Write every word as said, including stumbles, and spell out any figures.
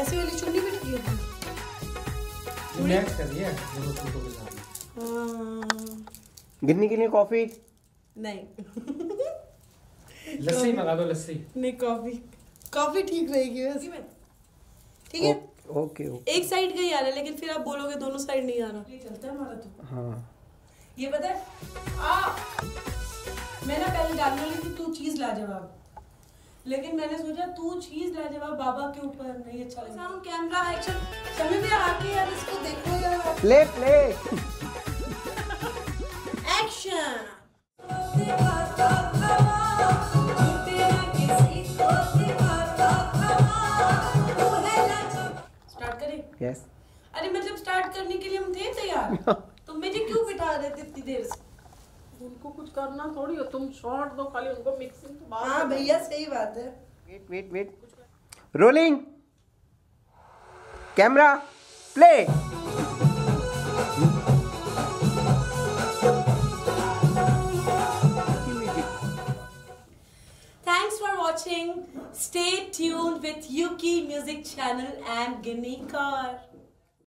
ऐसी वाली चुन्नी भी रखी है मैच कर दिया दोनों फोटो के साथ। गिन्नी के लिए कॉफी नहीं लस्सी मंगा दो, लस्सी नहीं, कॉफी कॉफी ठीक रहेगी वैसे। ठीक है ओके ओके। एक साइड का ही आ रहा है, लेकिन फिर आप बोलोगे दोनों साइड नहीं आ रहा। ये चलता है हमारा तो। हाँ ये पता है आ मैं ना पहले डालने वाली थी तू चीज लाजवाब, लेकिन मैंने सोचा तू चीज लाजवाब बाबा के ऊपर नहीं अच्छा लगेगा। साउंड कैमरा एक्शन समय भी आके यार इसको देखो यार। Play play action. स्टार्ट करें? यस। अरे मतलब स्टार्ट करने के लिए हम थे तैयार तुम मुझे क्यों बिठा रहे थे इतनी देर से? उनको कुछ करना थोड़ी हो, तुम शॉट दो खाली, उनको मिक्सिंग तो बात। हाँ भैया सही बात है। Wait wait wait rolling camera play. Thanks for watching. Stay tuned with Yuki Music Channel and Ginny Car.